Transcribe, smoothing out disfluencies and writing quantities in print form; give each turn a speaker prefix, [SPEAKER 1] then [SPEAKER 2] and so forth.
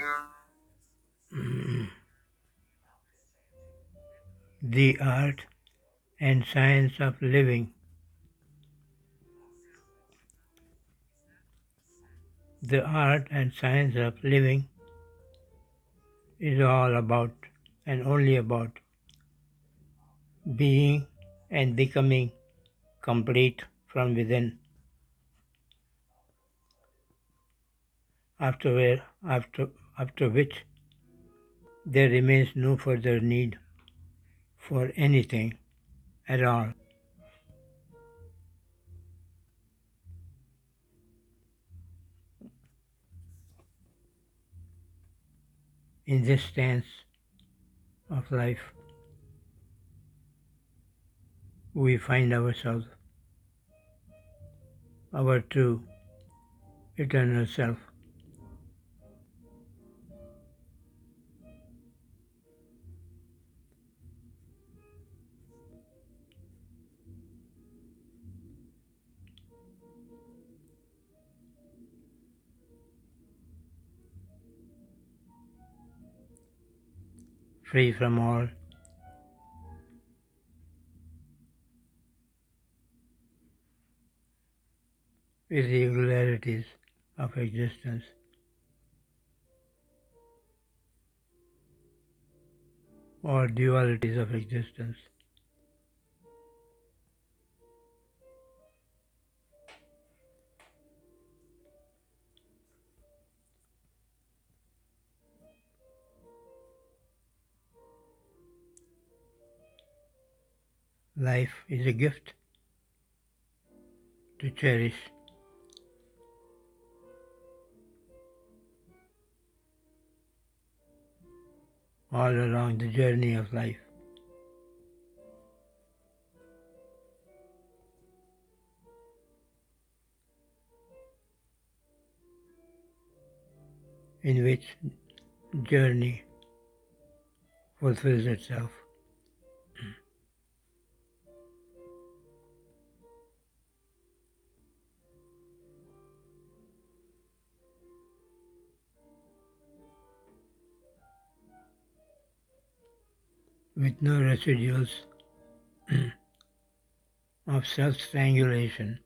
[SPEAKER 1] The art and science of living. The art and science of living is all about and only about being and becoming complete from within. After which there remains no further need for anything at all. In this stance of life, we find ourselves, our true eternal self. Free from all irregularities of existence, or dualities of existence. Life is a gift to cherish. All along the journey of life. In which journey fulfills itself. With no residuals of self-strangulation